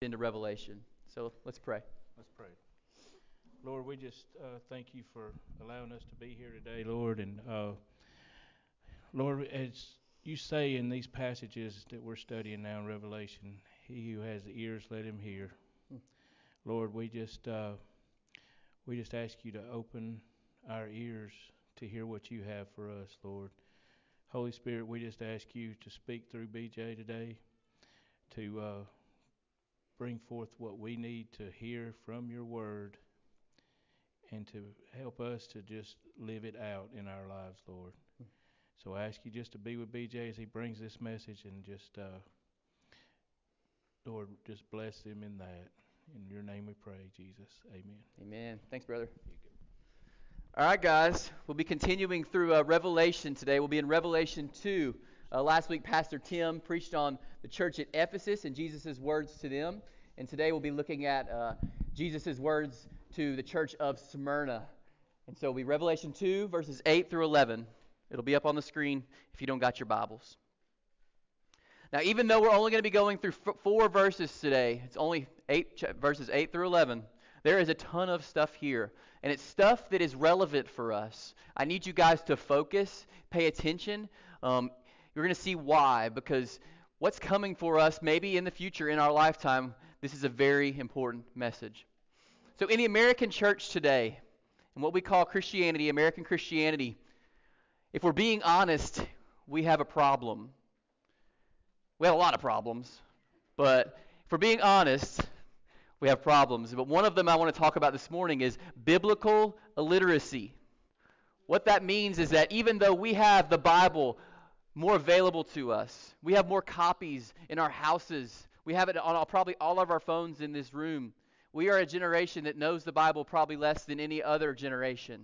into Revelation. So let's pray. Let's pray. Lord, we just thank you for allowing us to be here today, Lord. And Lord, as you say in these passages that we're studying now in Revelation, he who has ears, let him hear. Lord, we just ask you to open our ears to hear what you have for us, Lord. Holy Spirit, we just ask you to speak through BJ today, to bring forth what we need to hear from your word, and to help us to just live it out in our lives, Lord. So I ask you just to be with BJ as he brings this message, and just, Lord, just bless him in that. In your name we pray, Jesus. Amen. Amen. Thanks, brother. All right, guys. We'll be continuing through Revelation today. We'll be in Revelation 2. Last week, Pastor Tim preached on the church at Ephesus and Jesus' words to them. And today we'll be looking at Jesus' words to the church of Smyrna. And so it'll be Revelation 2, verses 8 through 11. It'll be up on the screen if you don't got your Bibles. Now, even though we're only going to be going through 4 verses today, it's only verses 8 through 11, there is a ton of stuff here. And it's stuff that is relevant for us. I need you guys to focus, pay attention. You're going to see why, because what's coming for us maybe in the future, in our lifetime, this is a very important message. So in the American church today, and what we call Christianity, American Christianity, if we're being honest, we have a problem. We have a lot of problems, but if we're being honest, we have problems. But one of them I want to talk about this morning is biblical illiteracy. What that means is that even though we have the Bible more available to us, we have more copies in our houses, we have it on probably all of our phones in this room, we are a generation that knows the Bible probably less than any other generation.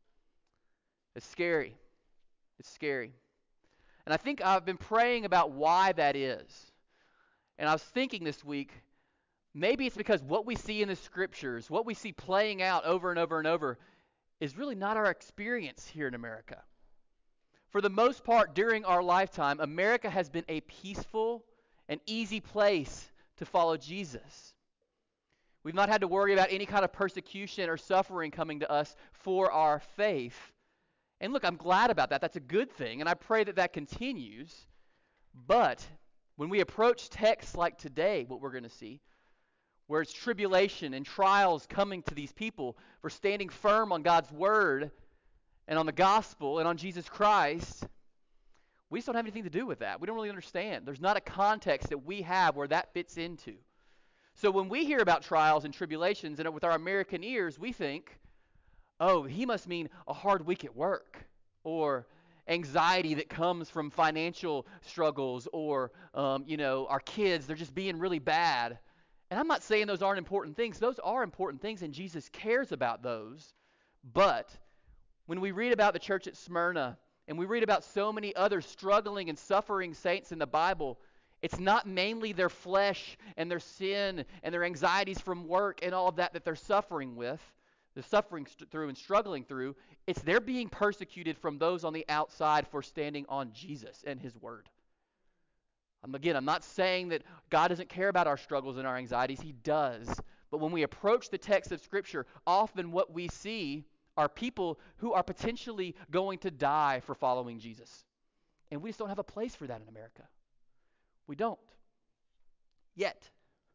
It's scary. It's scary. And I think I've been praying about why that is. And I was thinking this week, maybe it's because what we see in the scriptures, what we see playing out over and over and over, is really not our experience here in America. For the most part, during our lifetime, America has been a peaceful and easy place to follow Jesus. We've not had to worry about any kind of persecution or suffering coming to us for our faith. And look, I'm glad about that. That's a good thing, and I pray that that continues. But when we approach texts like today, what we're going to see, where it's tribulation and trials coming to these people for standing firm on God's word and on the gospel and on Jesus Christ, we just don't have anything to do with that. We don't really understand. There's not a context that we have where that fits into. So when we hear about trials and tribulations, and with our American ears, we think, oh, he must mean a hard week at work, or anxiety that comes from financial struggles, or, our kids, they're just being really bad. And I'm not saying those aren't important things. Those are important things, and Jesus cares about those. But when we read about the church at Smyrna, and we read about so many other struggling and suffering saints in the Bible, it's not mainly their flesh and their sin and their anxieties from work and all of that they're suffering with. They're suffering through and struggling through. It's they're being persecuted from those on the outside for standing on Jesus and his word. I'm not saying that God doesn't care about our struggles and our anxieties. He does. But when we approach the text of Scripture, often what we see are people who are potentially going to die for following Jesus. And we just don't have a place for that in America. We don't. Yet.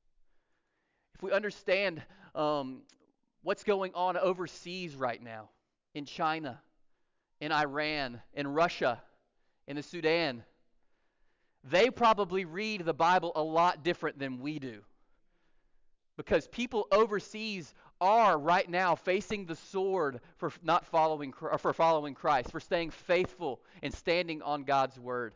If we understand what's going on overseas right now, in China, in Iran, in Russia, in the Sudan, they probably read the Bible a lot different than we do. Because people overseas are right now facing the sword for not following, or for following Christ, for staying faithful and standing on God's word.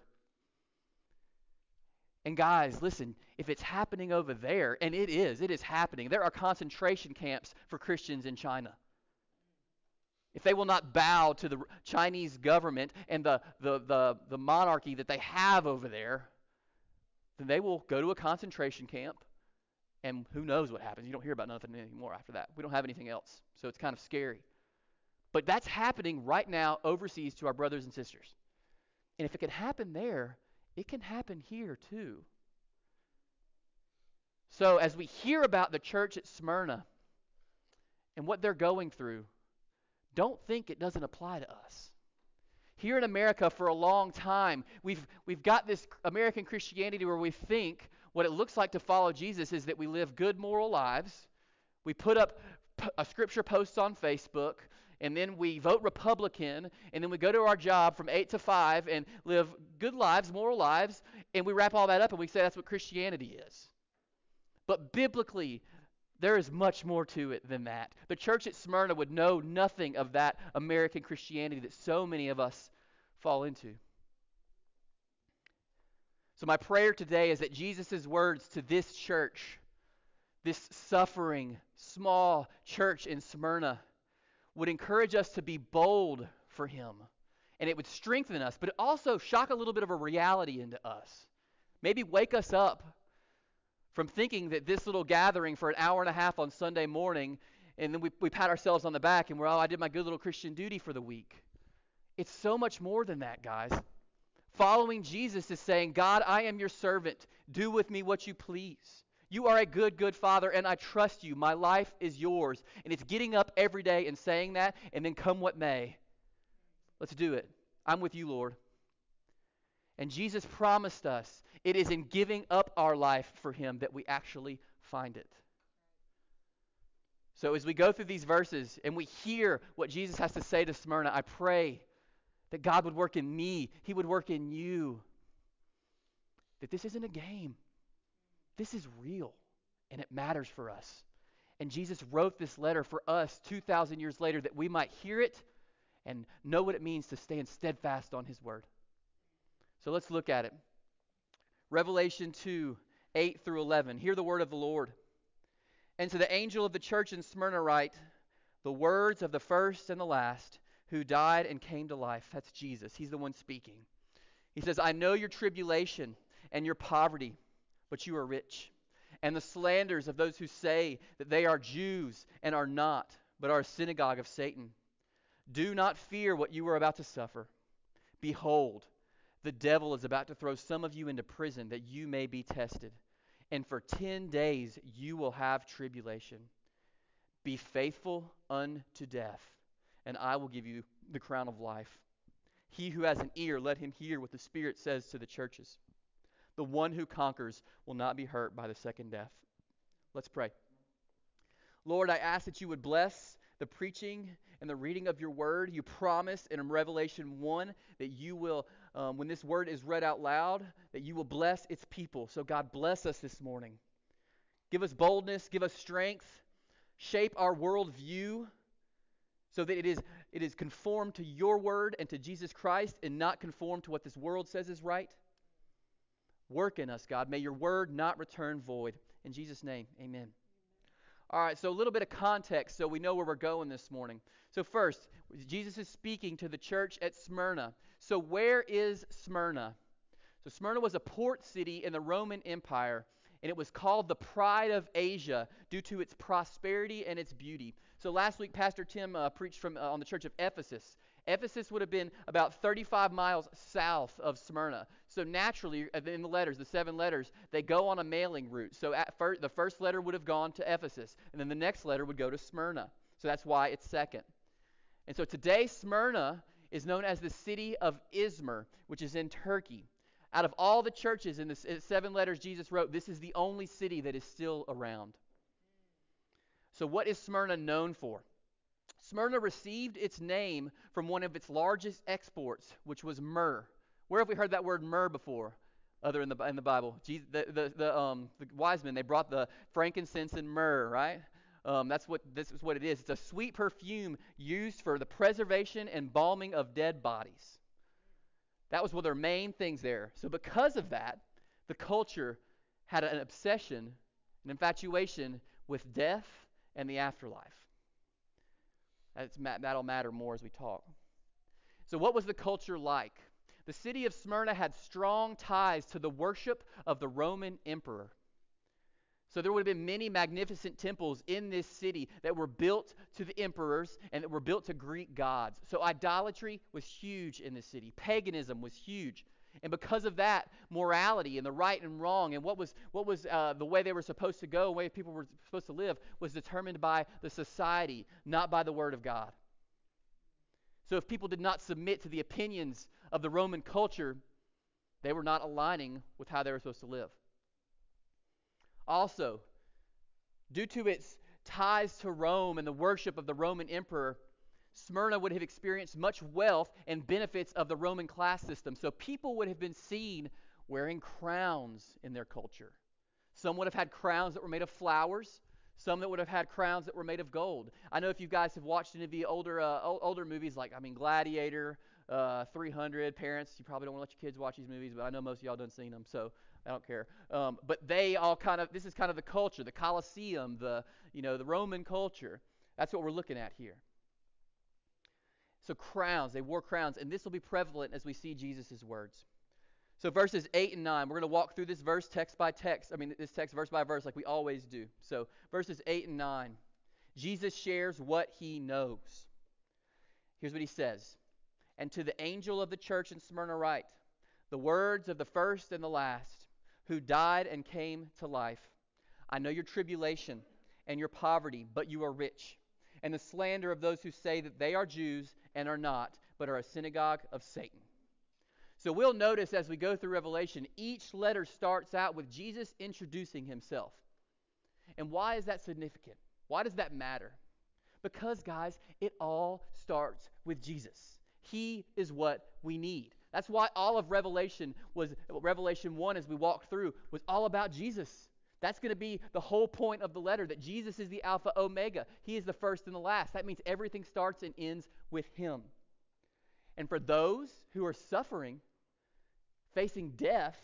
And guys, listen, if it's happening over there, and it is happening. There are concentration camps for Christians in China. If they will not bow to the Chinese government and the monarchy that they have over there, then they will go to a concentration camp, and who knows what happens. You don't hear about nothing anymore after that. We don't have anything else, so it's kind of scary. But that's happening right now overseas to our brothers and sisters. And if it can happen there, it can happen here too. So as we hear about the church at Smyrna and what they're going through, don't think it doesn't apply to us. Here in America for a long time, we've got this American Christianity where we think what it looks like to follow Jesus is that we live good moral lives, we put up a scripture posts on Facebook, and then we vote Republican, and then we go to our job from 8 to 5 and live good lives, moral lives, and we wrap all that up and we say that's what Christianity is. But biblically, there is much more to it than that. The church at Smyrna would know nothing of that American Christianity that so many of us fall into. So my prayer today is that Jesus' words to this church, this suffering, small church in Smyrna, would encourage us to be bold for him. And it would strengthen us, but it also shock a little bit of a reality into us. Maybe wake us up from thinking that this little gathering for an hour and a half on Sunday morning, and then we pat ourselves on the back and I did my good little Christian duty for the week. It's so much more than that, guys. Following Jesus is saying, God, I am your servant. Do with me what you please. You are a good, good Father, and I trust you. My life is yours. And it's getting up every day and saying that, and then come what may. Let's do it. I'm with you, Lord. And Jesus promised us it is in giving up our life for him that we actually find it. So as we go through these verses and we hear what Jesus has to say to Smyrna, I pray that God would work in me. He would work in you. That this isn't a game. This is real, and it matters for us. And Jesus wrote this letter for us 2,000 years later that we might hear it and know what it means to stand steadfast on his word. So let's look at it. Revelation 2, 8 through 11. Hear the word of the Lord. And to the angel of the church in Smyrna write, the words of the first and the last, who died and came to life. That's Jesus. He's the one speaking. He says, I know your tribulation and your poverty, but you are rich. And the slanders of those who say that they are Jews and are not, but are a synagogue of Satan. Do not fear what you are about to suffer. Behold, the devil is about to throw some of you into prison that you may be tested. And for 10 days you will have tribulation. Be faithful unto death, and I will give you the crown of life. He who has an ear, let him hear what the Spirit says to the churches. The one who conquers will not be hurt by the second death. Let's pray. Lord, I ask that you would bless the preaching and the reading of your word. You promise in Revelation 1 that you will, when this word is read out loud, that you will bless its people. So God, bless us this morning. Give us boldness, give us strength, shape our worldview so that it is conformed to your word and to Jesus Christ and not conformed to what this world says is right. Work in us, God. May your word not return void. In Jesus' name, amen. All right, so a little bit of context so we know where we're going this morning. So first, Jesus is speaking to the church at Smyrna. So where is Smyrna? So Smyrna was a port city in the Roman Empire, and it was called the Pride of Asia due to its prosperity and its beauty. So last week, Pastor Tim preached on the church of Ephesus. Ephesus would have been about 35 miles south of Smyrna. So naturally, in the letters, the 7 letters, they go on a mailing route. So the first letter would have gone to Ephesus, and then the next letter would go to Smyrna. So that's why it's second. And so today, Smyrna is known as the city of Izmir, which is in Turkey. Out of all the churches in the 7 letters Jesus wrote, this is the only city that is still around. So what is Smyrna known for? Smyrna received its name from one of its largest exports, which was myrrh. Where have we heard that word myrrh before, other in the Bible? The wise men, they brought the frankincense and myrrh, right? This is what it is. It's a sweet perfume used for the preservation and embalming of dead bodies. That was one of their main things there. So because of that, the culture had an obsession, an infatuation with death and the afterlife. That'll matter more as we talk. So what was the culture like? The city of Smyrna had strong ties to the worship of the Roman emperor. So there would have been many magnificent temples in this city that were built to the emperors and that were built to Greek gods. So idolatry was huge in this city. Paganism was huge. And because of that, morality and the right and wrong and what was the way they were supposed to go, the way people were supposed to live, was determined by the society, not by the Word of God. So if people did not submit to the opinions of the Roman culture, they were not aligning with how they were supposed to live. Also, due to its ties to Rome and the worship of the Roman emperor, Smyrna would have experienced much wealth and benefits of the Roman class system. So people would have been seen wearing crowns in their culture. Some would have had crowns that were made of flowers. Some that would have had crowns that were made of gold. I know if you guys have watched any of the older movies, like Gladiator, 300, parents, you probably don't want to let your kids watch these movies, but I know most of y'all done seen them, so I don't care. But they all this is kind of the culture, the Colosseum, the Roman culture. That's what we're looking at here. So crowns, they wore crowns, and this will be prevalent as we see Jesus' words. So verses 8 and 9, we're going to walk through this verse text by text. This text verse by verse like we always do. So verses 8 and 9, Jesus shares what he knows. Here's what he says. And to the angel of the church in Smyrna write, the words of the first and the last, who died and came to life. I know your tribulation and your poverty, but you are rich, and the slander of those who say that they are Jews and are not, but are a synagogue of Satan. So we'll notice as we go through Revelation, each letter starts out with Jesus introducing himself. And why is that significant? Why does that matter? Because, guys, it all starts with Jesus. He is what we need. That's why all of Revelation 1, as we walk through, was all about Jesus. That's going to be the whole point of the letter, that Jesus is the Alpha Omega. He is the first and the last. That means everything starts and ends with him. And for those who are suffering, facing death,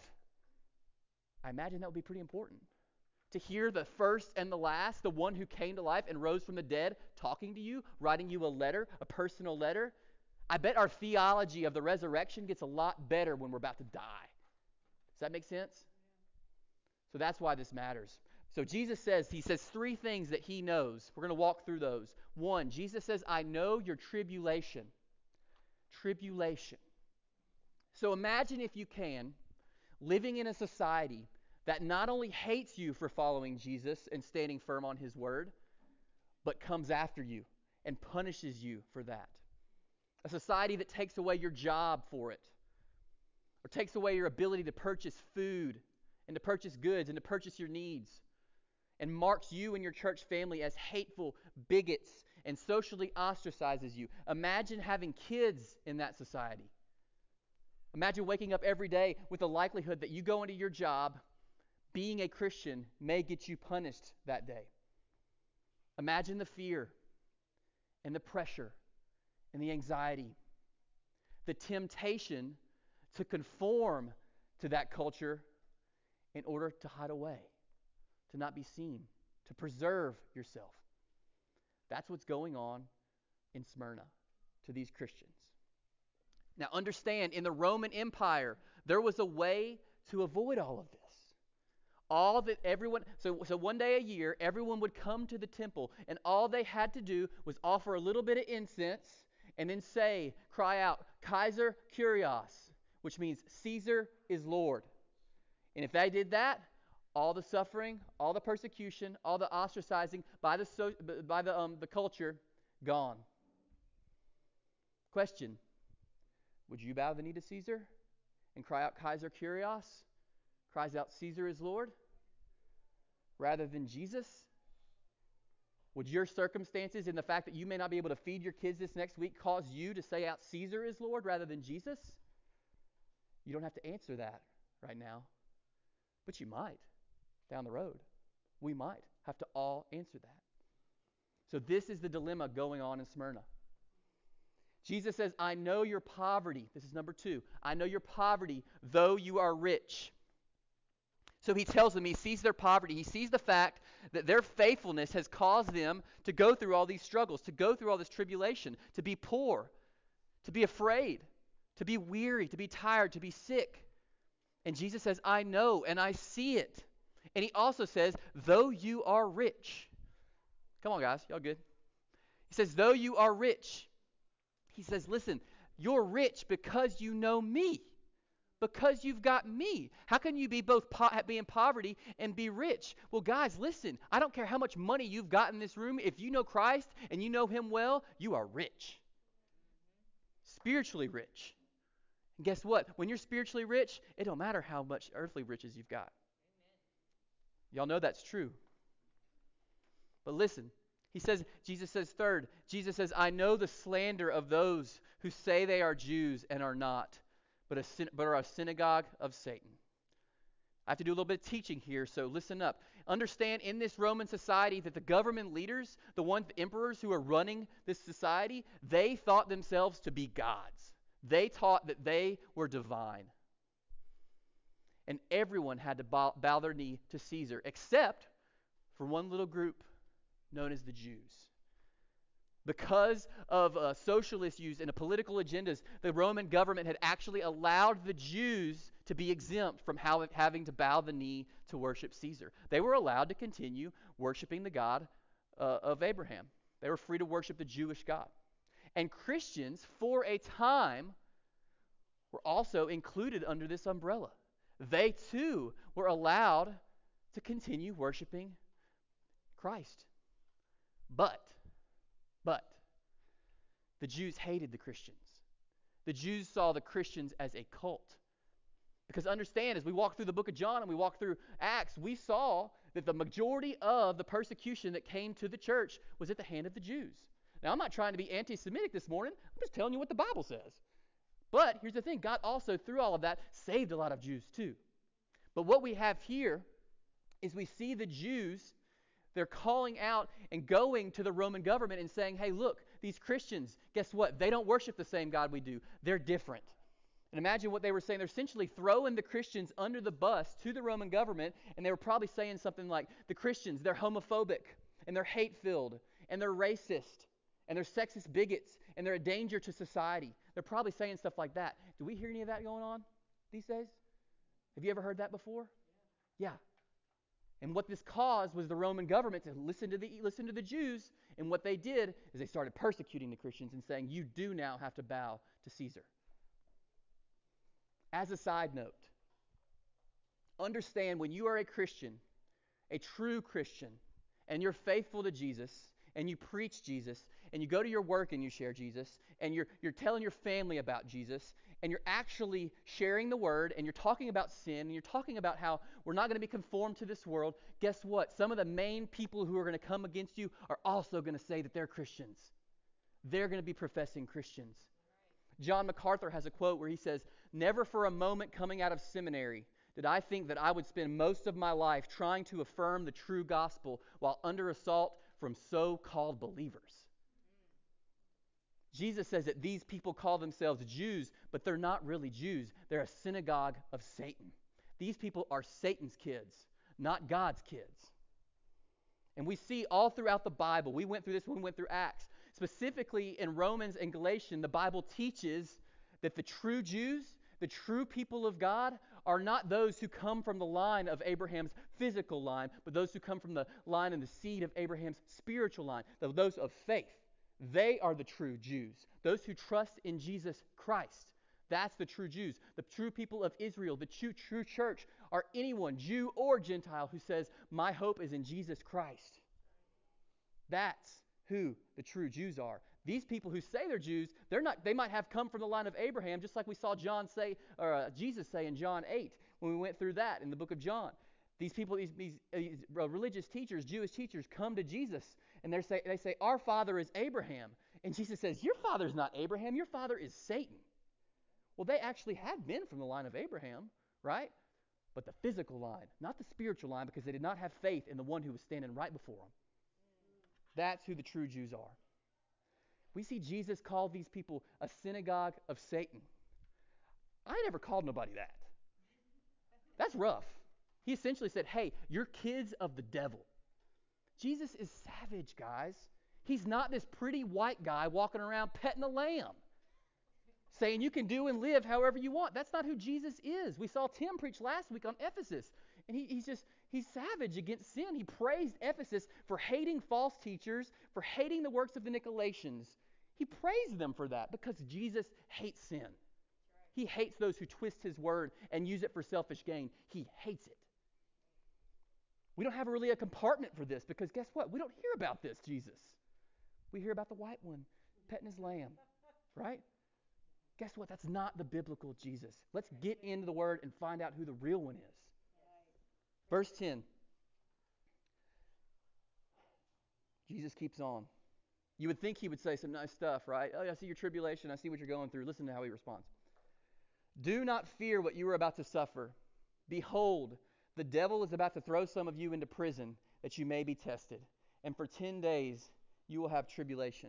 I imagine that would be pretty important. To hear the first and the last, the one who came to life and rose from the dead, talking to you, writing you a letter, a personal letter. I bet our theology of the resurrection gets a lot better when we're about to die. Does that make sense? So that's why this matters. So Jesus says, he says three things that he knows. We're going to walk through those. One, Jesus says, I know your tribulation. Tribulation. So imagine, if you can, living in a society that not only hates you for following Jesus and standing firm on his word, but comes after you and punishes you for that. A society that takes away your job for it, or takes away your ability to purchase food and to purchase goods and to purchase your needs, and marks you and your church family as hateful bigots and socially ostracizes you. Imagine having kids in that society. Imagine waking up every day with the likelihood that you go into your job, being a Christian may get you punished that day. Imagine the fear and the pressure and the anxiety, the temptation to conform to that culture in order to hide away, to not be seen, to preserve yourself. That's what's going on in Smyrna to these Christians. Now understand, in the Roman Empire, there was a way to avoid all of this. So one day a year, everyone would come to the temple, and all they had to do was offer a little bit of incense and then cry out, Kaiser Kyrios, which means Caesar is Lord. And if they did that, all the suffering, all the persecution, all the ostracizing by the culture, gone. Question: would you bow the knee to Caesar and cry out Kaiser Kyrios? Cries out Caesar is Lord, rather than Jesus? Would your circumstances and the fact that you may not be able to feed your kids this next week cause you to say out Caesar is Lord rather than Jesus? You don't have to answer that right now, but you might down the road. We might have to all answer that. So this is the dilemma going on in Smyrna. Jesus says, I know your poverty. This is number 2. I know your poverty, though you are rich. So he tells them, he sees their poverty. He sees the fact that their faithfulness has caused them to go through all these struggles, to go through all this tribulation, to be poor, to be afraid, to be weary, to be tired, to be sick. And Jesus says, I know and I see it. And he also says, though you are rich. Come on, guys. Y'all good? He says, though you are rich. He says, listen, you're rich because you know me, Because you've got me. How can you be both be in poverty and be rich? Well, guys, listen. I don't care how much money you've got in this room. If you know Christ and you know him well, you are rich. Spiritually rich. And guess what? When you're spiritually rich, it don't matter how much earthly riches you've got. Y'all know that's true. But listen, Jesus says third, Jesus says, I know the slander of those who say they are Jews and are not, but are a synagogue of Satan. I have to do a little bit of teaching here, so listen up. Understand in this Roman society that the government leaders, the emperors who are running this society, they thought themselves to be gods. They taught that they were divine. And everyone had to bow their knee to Caesar, except for one little group known as the Jews. Because of socialist views and political agendas, the Roman government had actually allowed the Jews to be exempt from having to bow the knee to worship Caesar. They were allowed to continue worshiping the God of Abraham. They were free to worship the Jewish God. And Christians, for a time, were also included under this umbrella. They too were allowed to continue worshiping Christ. But the Jews hated the Christians. The Jews saw the Christians as a cult. Because understand, as we walk through the book of John and we walk through Acts, we saw that the majority of the persecution that came to the church was at the hand of the Jews. Now, I'm not trying to be anti-Semitic this morning. I'm just telling you what the Bible says. But here's the thing. God also, through all of that, saved a lot of Jews too. But what we have here is we see the Jews, they're calling out and going to the Roman government and saying, hey, look, these Christians, guess what? They don't worship the same God we do. They're different. And imagine what they were saying. They're essentially throwing the Christians under the bus to the Roman government, and they were probably saying something like, the Christians, they're homophobic, and they're hate-filled, and they're racist, and they're sexist bigots, and they're a danger to society. They're probably saying stuff like that. Do we hear any of that going on these days? Have you ever heard that before? Yeah. And what this caused was the Roman government to listen to the Jews, and what they did is they started persecuting the Christians and saying, you do now have to bow to Caesar. As a side note, understand when you are a Christian, a true Christian, and you're faithful to Jesus, and you preach Jesus, and you go to your work and you share Jesus, and you're telling your family about Jesus, and you're actually sharing the word, and you're talking about sin, and you're talking about how we're not going to be conformed to this world, guess what? Some of the main people who are going to come against you are also going to say that they're Christians. They're going to be professing Christians. John MacArthur has a quote where he says, never for a moment coming out of seminary did I think that I would spend most of my life trying to affirm the true gospel while under assault from so-called believers. Jesus says that these people call themselves Jews, but they're not really Jews. They're a synagogue of Satan. These people are Satan's kids, not God's kids. And we see all throughout the Bible, we went through this when we went through Acts, specifically in Romans and Galatians, the Bible teaches that the true Jews, the true people of God, are not those who come from the line of Abraham's physical line, but those who come from the line and the seed of Abraham's spiritual line, those of faith. They are the true Jews, those who trust in Jesus Christ. That's the true Jews. The true people of Israel, the true church, are anyone, Jew or Gentile, who says, my hope is in Jesus Christ. That's who the true Jews are. These people who say they're Jews, they might have come from the line of Abraham, just like we saw Jesus say in John 8 when we went through that in the book of John. These people, these religious teachers, Jewish teachers, come to Jesus and they say, our father is Abraham. And Jesus says, your father is not Abraham, your father is Satan. Well, they actually had been from the line of Abraham, right? But the physical line, not the spiritual line, because they did not have faith in the one who was standing right before them. That's who the true Jews are. We see Jesus call these people a synagogue of Satan. I never called nobody that. That's rough. He essentially said, hey, you're kids of the devil. Jesus is savage, guys. He's not this pretty white guy walking around petting a lamb, saying you can do and live however you want. That's not who Jesus is. We saw Tim preach last week on Ephesus, and he's savage against sin. He praised Ephesus for hating false teachers, for hating the works of the Nicolaitans. He praised them for that because Jesus hates sin. He hates those who twist his word and use it for selfish gain. He hates it. We don't have really a compartment for this because guess what? We don't hear about this Jesus. We hear about the white one petting his lamb, right? Guess what? That's not the biblical Jesus. Let's get into the word and find out who the real one is. Verse 10. Jesus keeps on. You would think he would say some nice stuff, right? Oh, I see your tribulation. I see what you're going through. Listen to how he responds. Do not fear what you are about to suffer. Behold, the devil is about to throw some of you into prison that you may be tested. And for 10 days you will have tribulation.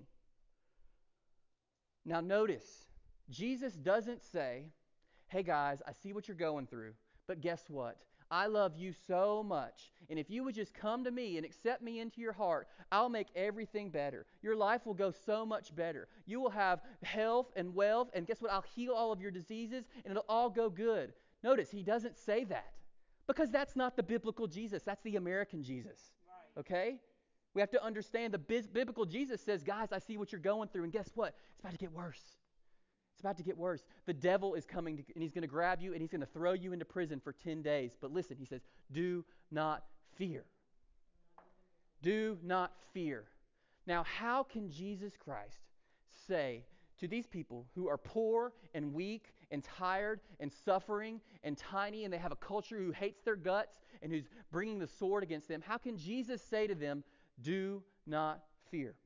Now notice, Jesus doesn't say, hey guys, I see what you're going through, but guess what? I love you so much, and if you would just come to me and accept me into your heart, I'll make everything better. Your life will go so much better. You will have health and wealth, and guess what? I'll heal all of your diseases, and it'll all go good. Notice, he doesn't say that, because that's not the biblical Jesus. That's the American Jesus, okay? We have to understand the biblical Jesus says, guys, I see what you're going through, and guess what? It's about to get worse. It's about to get worse. The devil is coming, and he's going to grab you, and he's going to throw you into prison for 10 days. But listen, he says, do not fear. Do not fear. Now, how can Jesus Christ say to these people who are poor and weak and tired and suffering and tiny, and they have a culture who hates their guts and who's bringing the sword against them, how can Jesus say to them, do not fear?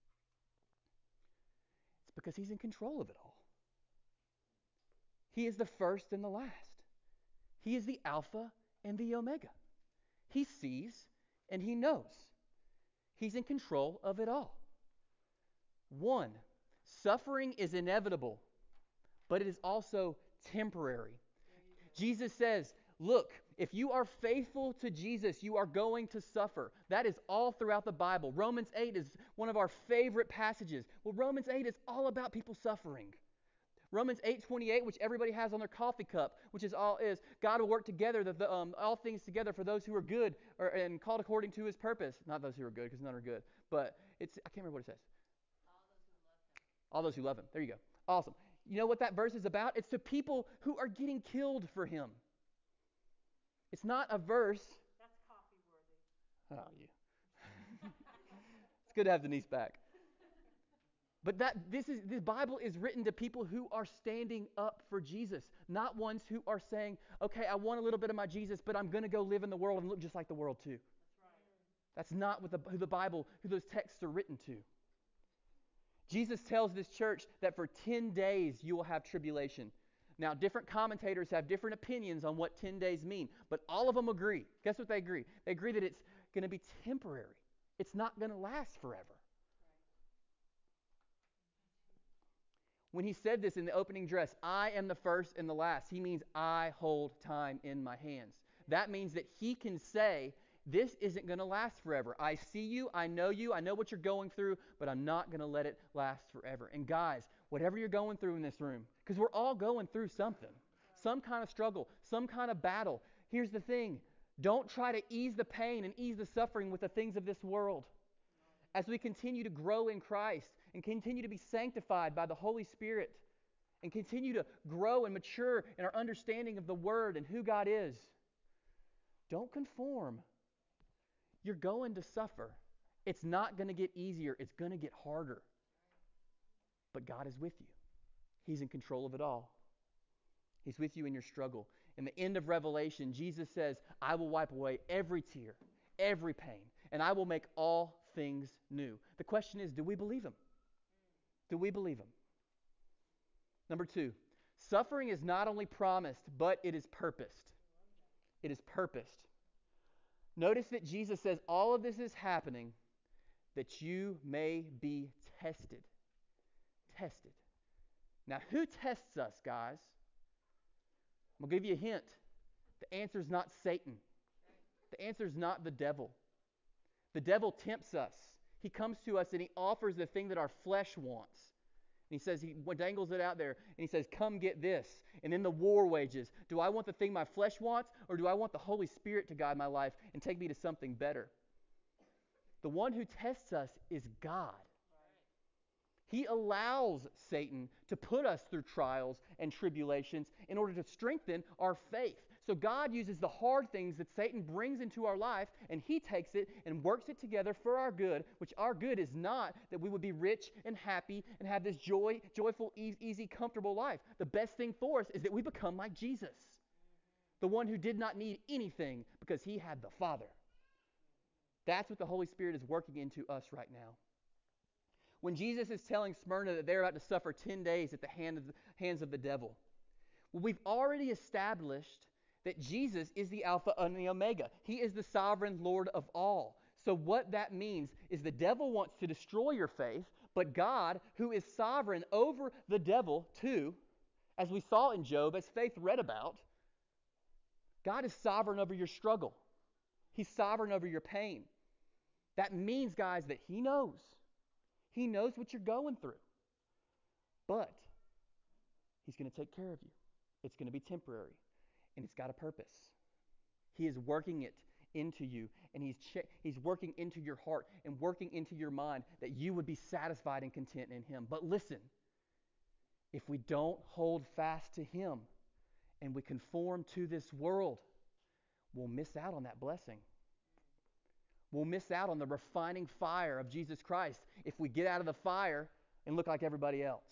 It's because he's in control of it all. He is the first and the last. He is the Alpha and the Omega. He sees and he knows. He's in control of it all. 1, suffering is inevitable, but it is also temporary. Jesus says, look, if you are faithful to Jesus, you are going to suffer. That is all throughout the Bible. Romans 8 is one of our favorite passages. Well, Romans 8 is all about people suffering. Romans 8:28, which everybody has on their coffee cup, which is God will work together, all things together for those who are good and called according to his purpose. Not those who are good, because none are good. But I can't remember what it says. All those who love him. There you go. Awesome. You know what that verse is about? It's to people who are getting killed for him. It's not a verse. That's coffee worthy. Oh, yeah. It's good to have Denise back. But this Bible is written to people who are standing up for Jesus, not ones who are saying, okay, I want a little bit of my Jesus, but I'm going to go live in the world and look just like the world too. That's not what who those texts are written to. Jesus tells this church that for 10 days you will have tribulation. Now, different commentators have different opinions on what 10 days mean, but all of them agree. Guess what they agree? They agree that it's going to be temporary. It's not going to last forever. When he said this in the opening address, I am the first and the last, he means I hold time in my hands. That means that he can say, this isn't going to last forever. I see you, I know what you're going through, but I'm not going to let it last forever. And guys, whatever you're going through in this room, because we're all going through something, some kind of struggle, some kind of battle. Here's the thing, don't try to ease the pain and ease the suffering with the things of this world. As we continue to grow in Christ and continue to be sanctified by the Holy Spirit and continue to grow and mature in our understanding of the Word and who God is, don't conform. You're going to suffer. It's not going to get easier. It's going to get harder. But God is with you. He's in control of it all. He's with you in your struggle. In the end of Revelation, Jesus says, I will wipe away every tear, every pain, and I will make all things new. The question is, do we believe him? Do we believe him? Number 2, suffering is not only promised, but it is purposed. It is purposed. Notice that Jesus says all of this is happening that you may be tested. Tested. Now, who tests us, guys? I'm going to give you a hint. The answer is not Satan. The answer is not the devil. The devil tempts us. He comes to us and he offers the thing that our flesh wants. And he says, he dangles it out there, and he says, come get this. And then the war wages. Do I want the thing my flesh wants, or do I want the Holy Spirit to guide my life and take me to something better? The one who tests us is God. He allows Satan to put us through trials and tribulations in order to strengthen our faith. So God uses the hard things that Satan brings into our life, and he takes it and works it together for our good, which our good is not that we would be rich and happy and have this joyful, easy, comfortable life. The best thing for us is that we become like Jesus, the one who did not need anything because he had the Father. That's what the Holy Spirit is working into us right now. When Jesus is telling Smyrna that they're about to suffer 10 days at the hands of the devil, well, we've already established that Jesus is the Alpha and the Omega. He is the sovereign Lord of all. So what that means is the devil wants to destroy your faith, but God, who is sovereign over the devil too, as we saw in Job, as Faith read about, God is sovereign over your struggle. He's sovereign over your pain. That means, guys, that He knows. He knows what you're going through. But He's going to take care of you. It's going to be temporary. And it's got a purpose. He is working it into you. And He's working into your heart and working into your mind that you would be satisfied and content in Him. But listen, if we don't hold fast to Him and we conform to this world, we'll miss out on that blessing. We'll miss out on the refining fire of Jesus Christ if we get out of the fire and look like everybody else.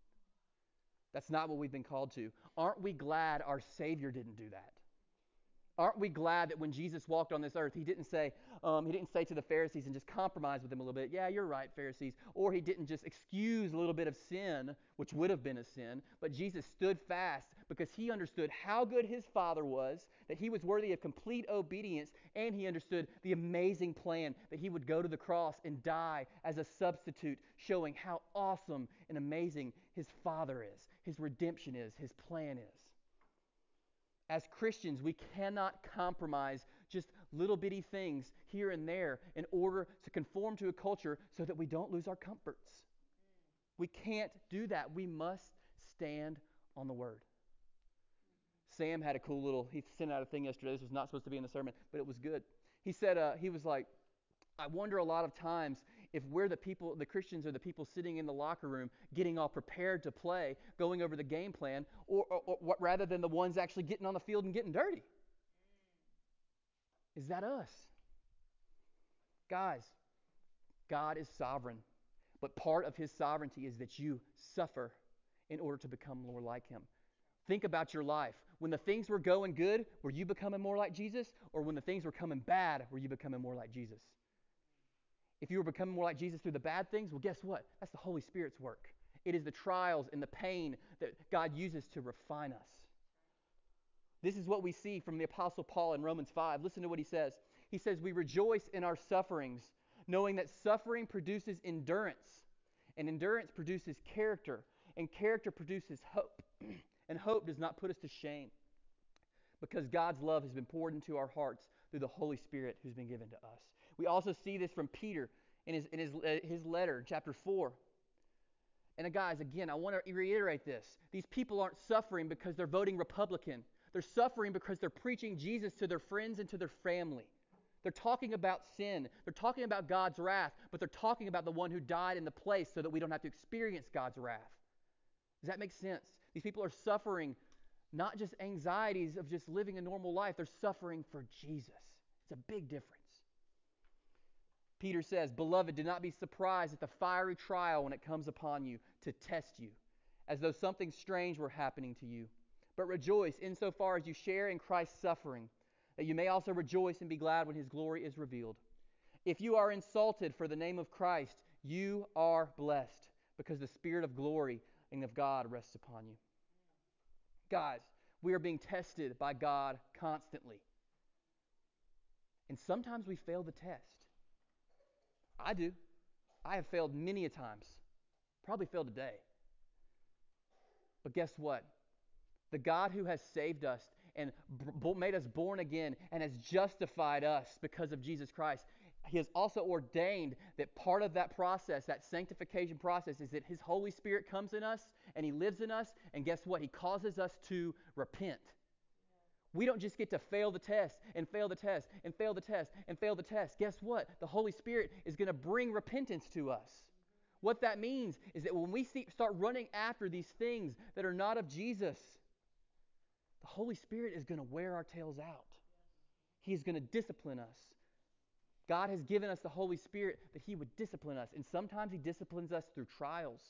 That's not what we've been called to. Aren't we glad our Savior didn't do that? Aren't we glad that when Jesus walked on this earth, He didn't say to the Pharisees and just compromise with them a little bit, yeah, you're right, Pharisees. Or He didn't just excuse a little bit of sin, which would have been a sin. But Jesus stood fast because He understood how good His Father was, that He was worthy of complete obedience, and He understood the amazing plan that He would go to the cross and die as a substitute, showing how awesome and amazing His Father is, His redemption is, His plan is. As Christians, we cannot compromise just little bitty things here and there in order to conform to a culture so that we don't lose our comforts. We can't do that. We must stand on the Word. Sam had a cool he sent out a thing yesterday. This was not supposed to be in the sermon, but it was good. He said, he was like, I wonder a lot of times if we're the Christians are the people sitting in the locker room getting all prepared to play, going over the game plan, or rather than the ones actually getting on the field and getting dirty. Is that us? Guys, God is sovereign, but part of His sovereignty is that you suffer in order to become more like Him. Think about your life. When the things were going good, were you becoming more like Jesus? Or when the things were coming bad, were you becoming more like Jesus? If you were becoming more like Jesus through the bad things, well, guess what? That's the Holy Spirit's work. It is the trials and the pain that God uses to refine us. This is what we see from the Apostle Paul in Romans 5. Listen to what he says. He says, we rejoice in our sufferings, knowing that suffering produces endurance, and endurance produces character, and character produces hope. And hope does not put us to shame, because God's love has been poured into our hearts through the Holy Spirit who's been given to us. We also see this from Peter in his letter, chapter 4. And guys, again, I want to reiterate this. These people aren't suffering because they're voting Republican. They're suffering because they're preaching Jesus to their friends and to their family. They're talking about sin. They're talking about God's wrath, but they're talking about the one who died in the place so that we don't have to experience God's wrath. Does that make sense? These people are suffering not just anxieties of just living a normal life. They're suffering for Jesus. It's a big difference. Peter says, Beloved, do not be surprised at the fiery trial when it comes upon you to test you, as though something strange were happening to you. But rejoice insofar as you share in Christ's suffering, that you may also rejoice and be glad when His glory is revealed. If you are insulted for the name of Christ, you are blessed, because the Spirit of glory and of God rests upon you. Guys, we are being tested by God constantly. And sometimes we fail the test. I do. I have failed many a times. Probably failed today. But guess what? The God who has saved us and made us born again and has justified us because of Jesus Christ, He has also ordained that part of that process, that sanctification process, is that His Holy Spirit comes in us and He lives in us, and guess what? He causes us to repent. We don't just get to fail the test and fail the test and fail the test and fail the test. Guess what? The Holy Spirit is going to bring repentance to us. What that means is that when we start running after these things that are not of Jesus, the Holy Spirit is going to wear our tails out. He is going to discipline us. God has given us the Holy Spirit that He would discipline us. And sometimes He disciplines us through trials.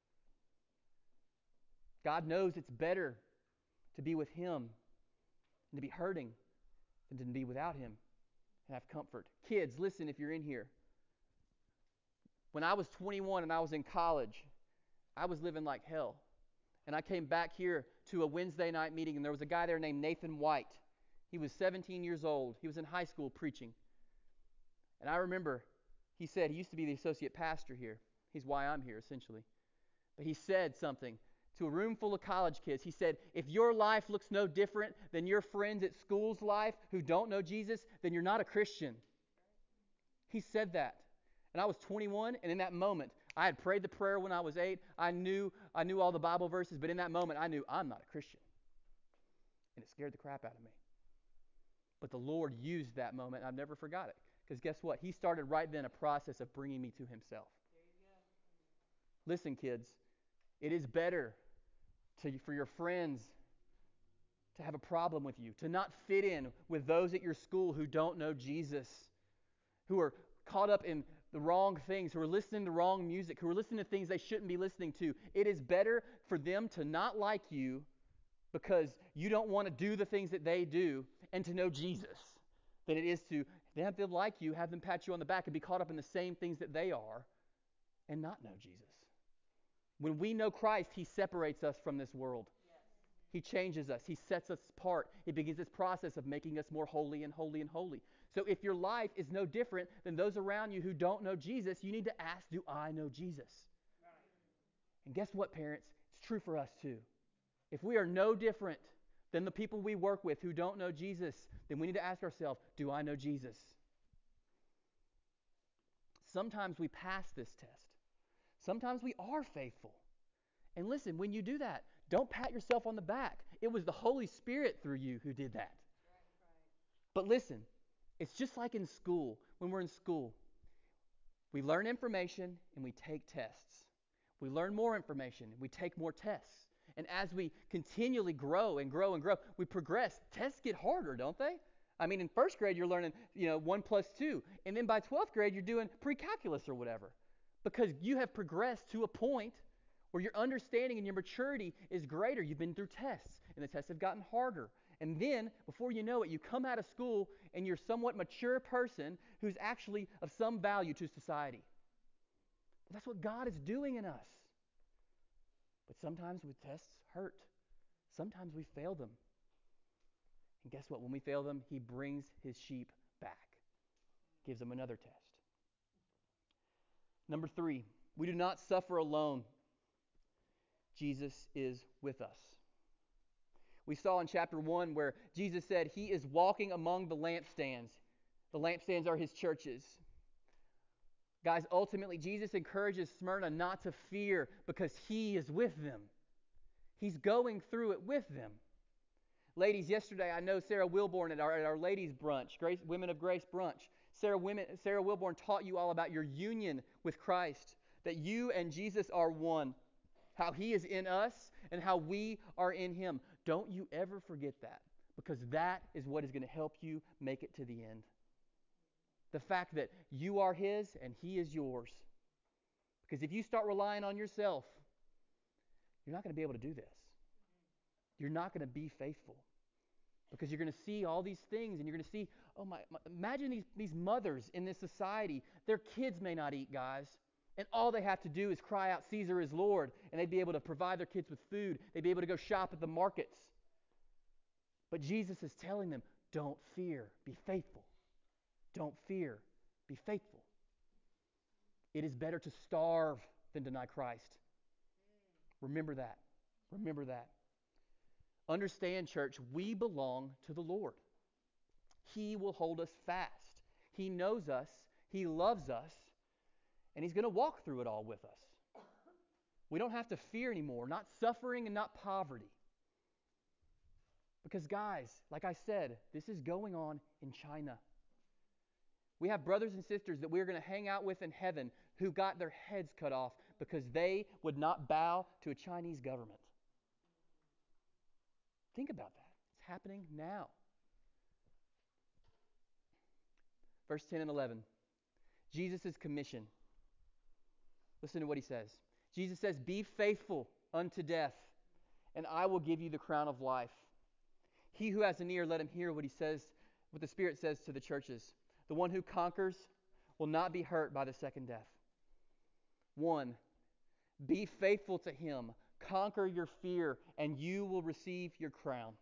God knows it's better to be with Him and to be hurting than to be without Him and have comfort. Kids, listen if you're in here. When I was 21 and I was in college, I was living like hell. And I came back here to a Wednesday night meeting, and there was a guy there named Nathan White. He was 17 years old. He was in high school preaching. And I remember he said, he used to be the associate pastor here. He's why I'm here, essentially. But he said something to a room full of college kids. He said, if your life looks no different than your friends at school's life who don't know Jesus, then you're not a Christian. He said that. And I was 21, and in that moment, I had prayed the prayer when I was 8. I knew all the Bible verses, but in that moment, I knew I'm not a Christian. And it scared the crap out of me. But the Lord used that moment, and I've never forgot it. Because guess what? He started right then a process of bringing me to Himself. Listen, kids, it is better for your friends to have a problem with you, to not fit in with those at your school who don't know Jesus, who are caught up in the wrong things, who are listening to wrong music, who are listening to things they shouldn't be listening to. It is better for them to not like you because you don't want to do the things that they do and to know Jesus than it is to have them like you, have them pat you on the back and be caught up in the same things that they are and not know Jesus. When we know Christ, He separates us from this world. He changes us. He sets us apart. It begins this process of making us more holy and holy and holy. So if your life is no different than those around you who don't know Jesus, you need to ask, do I know Jesus? And guess what, parents? It's true for us too. If we are no different than the people we work with who don't know Jesus, then we need to ask ourselves, do I know Jesus? Sometimes we pass this test. Sometimes we are faithful. And listen, when you do that, don't pat yourself on the back. It was the Holy Spirit through you who did that. Right. But listen, it's just like in school. When we're in school, we learn information and we take tests. We learn more information and we take more tests. And as we continually grow and grow and grow, we progress. Tests get harder, don't they? I mean, in first grade, you're learning, 1 plus 2. And then by 12th grade, you're doing pre-calculus or whatever. Because you have progressed to a point where your understanding and your maturity is greater. You've been through tests, and the tests have gotten harder. And then, before you know it, you come out of school, and you're a somewhat mature person who's actually of some value to society. But that's what God is doing in us. But sometimes with tests hurt. Sometimes we fail them. And guess what? When we fail them, He brings His sheep back. Gives them another test. Number 3, we do not suffer alone. Jesus is with us. We saw in chapter 1 where Jesus said He is walking among the lampstands. The lampstands are His churches. Guys, ultimately, Jesus encourages Smyrna not to fear because He is with them. He's going through it with them. Ladies, yesterday I know Sarah Wilborn at our ladies' brunch, Women of Grace brunch. Sarah Wilborn taught you all about your union with Christ, that you and Jesus are one. How He is in us and how we are in Him. Don't you ever forget that, because that is what is going to help you make it to the end. The fact that you are His and He is yours. Because if you start relying on yourself, you're not going to be able to do this. You're not going to be faithful. Because you're going to see all these things and you're going to see, imagine these mothers in this society. Their kids may not eat, guys. And all they have to do is cry out, Caesar is Lord, and they'd be able to provide their kids with food. They'd be able to go shop at the markets. But Jesus is telling them, don't fear, be faithful. Don't fear, be faithful. It is better to starve than deny Christ. Remember that. Remember that. Understand, church, we belong to the Lord. He will hold us fast. He knows us. He loves us. And He's going to walk through it all with us. We don't have to fear anymore, not suffering and not poverty. Because guys, like I said, this is going on in China. We have brothers and sisters that we're going to hang out with in heaven who got their heads cut off because they would not bow to a Chinese government. Think about that. It's happening now. Verse 10 and 11. Jesus' commission. Listen to what he says. Jesus says, "Be faithful unto death, and I will give you the crown of life. He who has an ear, let him hear what he says, what the Spirit says to the churches. The one who conquers will not be hurt by the second death." 1. Be faithful to him. Conquer your fear, and you will receive your crown.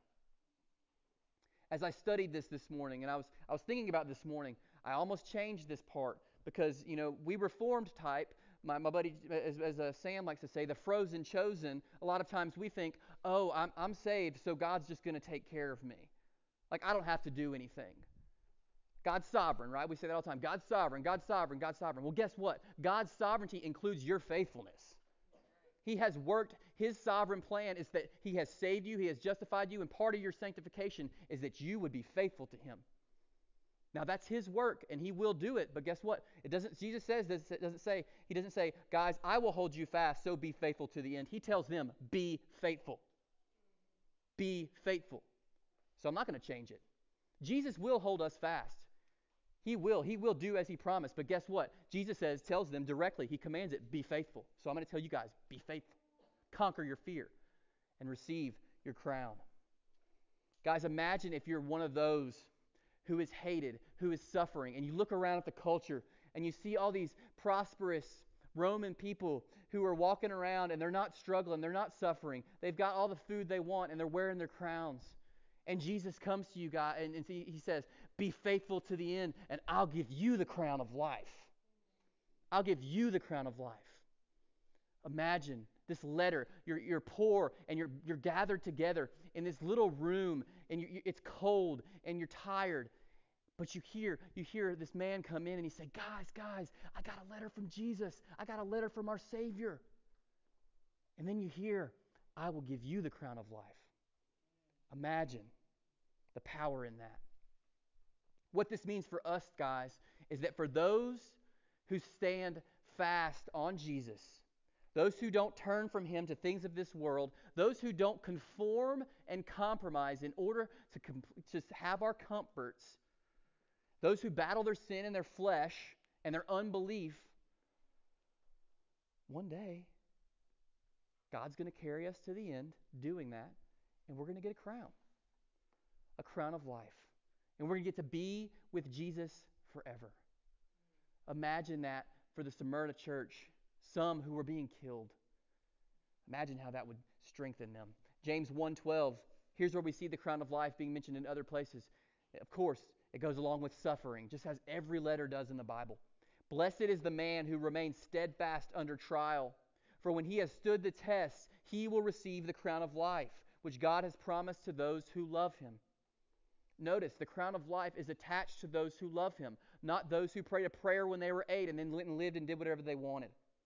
As I studied this morning, and I was thinking about this morning, I almost changed this part because, we Reformed type, my buddy, as Sam likes to say, the frozen chosen, a lot of times we think, oh, I'm saved, so God's just going to take care of me. Like, I don't have to do anything. God's sovereign, right? We say that all the time. God's sovereign, God's sovereign, God's sovereign. Well, guess what? God's sovereignty includes your faithfulness. He has worked, his sovereign plan is that he has saved you, he has justified you, and part of your sanctification is that you would be faithful to him. Now that's his work, and he will do it, but guess what? Jesus he doesn't say, guys, I will hold you fast, so be faithful to the end. He tells them, be faithful. Be faithful. So I'm not going to change it. Jesus will hold us fast. He will do as he promised, but guess what? Jesus tells them directly, he commands it, be faithful. So I'm going to tell you guys, be faithful. Conquer your fear and receive your crown. Guys, imagine if you're one of those who is hated, who is suffering, and you look around at the culture and you see all these prosperous Roman people who are walking around and they're not struggling, they're not suffering. They've got all the food they want and they're wearing their crowns. And Jesus comes to you guys and he says, be faithful to the end and I'll give you the crown of life. I'll give you the crown of life. Imagine this letter. You're poor and you're gathered together in this little room and it's cold and you're tired. But you hear this man come in and he say, guys, I got a letter from Jesus. I got a letter from our Savior. And then you hear, I will give you the crown of life. Imagine the power in that. What this means for us, guys, is that for those who stand fast on Jesus, those who don't turn from him to things of this world, those who don't conform and compromise in order to have our comforts, those who battle their sin and their flesh and their unbelief, one day, God's going to carry us to the end doing that, and we're going to get a crown of life. And we're going to get to be with Jesus forever. Imagine that for the Smyrna church, some who were being killed. Imagine how that would strengthen them. James 1:12, here's where we see the crown of life being mentioned in other places. Of course, it goes along with suffering, just as every letter does in the Bible. Blessed is the man who remains steadfast under trial, for when he has stood the test, he will receive the crown of life, which God has promised to those who love him. Notice, the crown of life is attached to those who love him, not those who prayed a prayer when they were 8 and then went and lived and did whatever they wanted.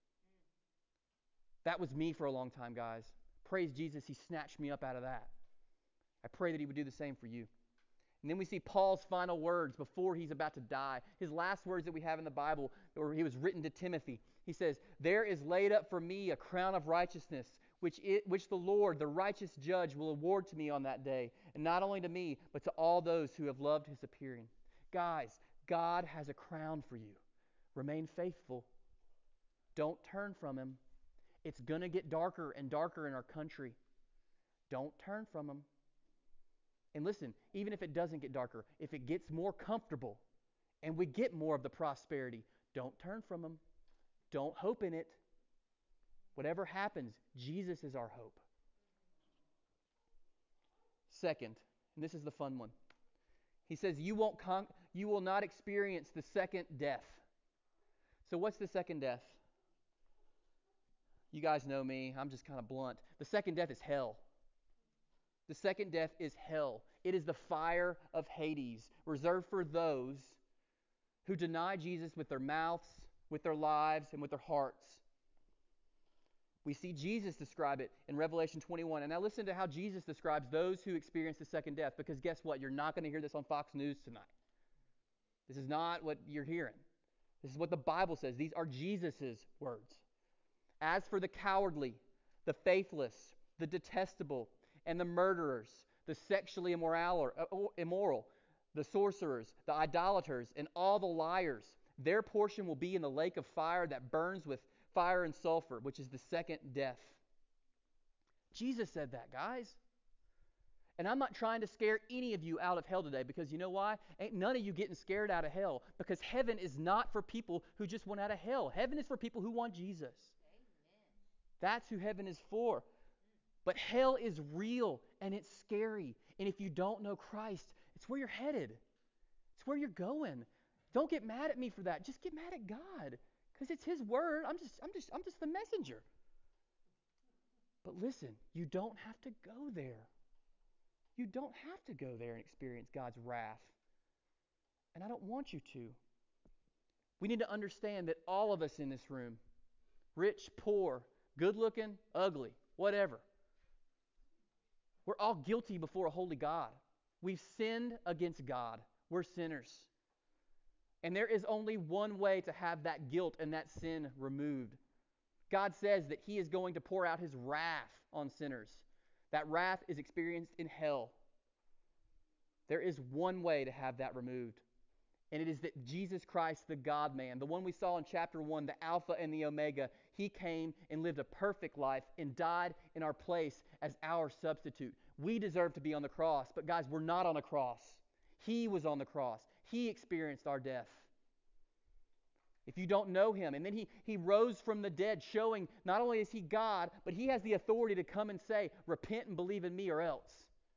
That was me for a long time, guys. Praise Jesus, he snatched me up out of that. I pray that he would do the same for you. And then we see Paul's final words before he's about to die. His last words that we have in the Bible, where he was written to Timothy. He says, there is laid up for me a crown of righteousness, which the Lord, the righteous judge, will award to me on that day. And not only to me, but to all those who have loved his appearing. Guys, God has a crown for you. Remain faithful. Don't turn from him. It's going to get darker and darker in our country. Don't turn from him. And listen, even if it doesn't get darker, if it gets more comfortable and we get more of the prosperity, don't turn from him. Don't hope in it. Whatever happens, Jesus is our hope. Second, and this is the fun one. He says you will not experience the second death. So what's the second death? You guys know me. I'm just kind of blunt. The second death is hell. The second death is hell. It is the fire of Hades, reserved for those who deny Jesus with their mouths, with their lives, and with their hearts. We see Jesus describe it in Revelation 21. And now listen to how Jesus describes those who experience the second death, because guess what? You're not going to hear this on Fox News tonight. This is not what you're hearing. This is what the Bible says. These are Jesus' words. As for the cowardly, the faithless, the detestable, and the murderers, the sexually immoral, the sorcerers, the idolaters, and all the liars, their portion will be in the lake of fire that burns with fire and sulfur, which is the second death. Jesus said that, guys. And I'm not trying to scare any of you out of hell today, because you know why? Ain't none of you getting scared out of hell, because heaven is not for people who just want out of hell. Heaven is for people who want Jesus. That's who heaven is for. But hell is real and it's scary. And if you don't know Christ, it's where you're headed. It's where you're going. Don't get mad at me for that. Just get mad at God, because it's His word. I'm just the messenger. But listen, you don't have to go there. You don't have to go there and experience God's wrath. And I don't want you to. We need to understand that all of us in this room, rich, poor, good-looking, ugly, whatever, we're all guilty before a holy God. We've sinned against God. We're sinners. And there is only one way to have that guilt and that sin removed. God says that He is going to pour out His wrath on sinners. That wrath is experienced in hell. There is one way to have that removed. And it is that Jesus Christ, the God-man, the one we saw in chapter 1, the Alpha and the Omega, He came and lived a perfect life and died in our place as our substitute. We deserve to be on the cross, but guys, we're not on a cross. He was on the cross. He experienced our death. If you don't know Him, and then he rose from the dead, showing not only is He God, but He has the authority to come and say, repent and believe in me or else.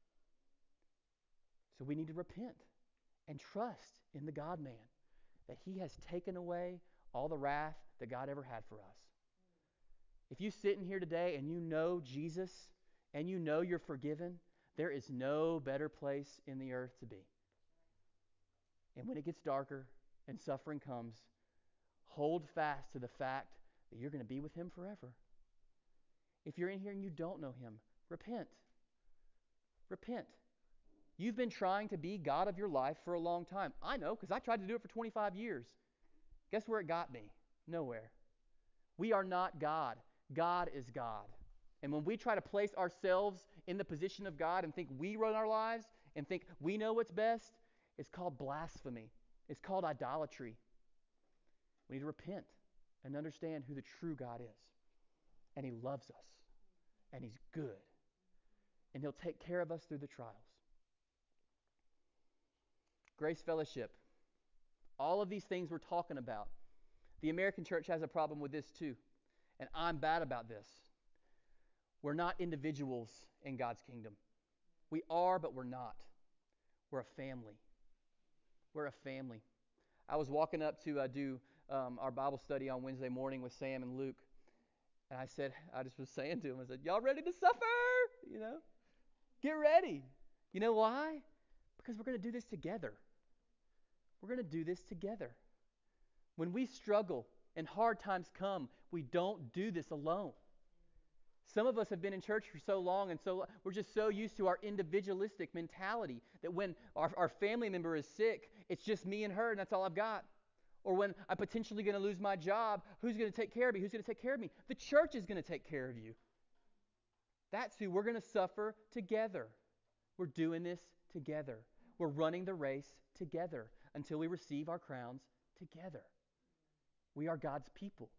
So we need to repent and trust in the God-man, that He has taken away all the wrath that God ever had for us. If you sit in here today and you know Jesus and you know you're forgiven, there is no better place in the earth to be. And when it gets darker and suffering comes, hold fast to the fact that you're going to be with Him forever. If you're in here and you don't know Him, repent. Repent. You've been trying to be God of your life for a long time. I know, because I tried to do it for 25 years. Guess where it got me? Nowhere. We are not God. God is God. And when we try to place ourselves in the position of God and think we run our lives and think we know what's best, it's called blasphemy. It's called idolatry. We need to repent and understand who the true God is. And He loves us. And He's good. And He'll take care of us through the trials. Grace Fellowship. All of these things we're talking about. The American church has a problem with this too. And I'm bad about this. We're not individuals in God's kingdom. We are, but we're not. We're a family. We're a family. I was walking up to do our Bible study on Wednesday morning with Sam and Luke. And I just was saying to them, I said, y'all ready to suffer? You know? Get ready. You know why? Because we're going to do this together. We're going to do this together. When we struggle and hard times come, we don't do this alone. Some of us have been in church for so long, and so we're just so used to our individualistic mentality that when our family member is sick, it's just me and her, and that's all I've got. Or when I'm potentially going to lose my job, who's going to take care of me? Who's going to take care of me? The church is going to take care of you. That's who we're going to suffer together. We're doing this together. We're running the race together until we receive our crowns together. We are God's people.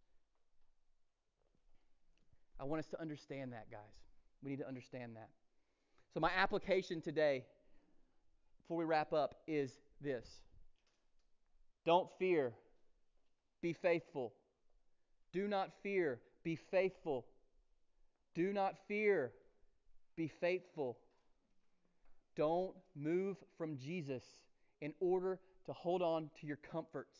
I want us to understand that, guys. We need to understand that. So my application today, before we wrap up, is this. Don't fear. Be faithful. Do not fear. Be faithful. Do not fear. Be faithful. Don't move from Jesus in order to hold on to your comforts.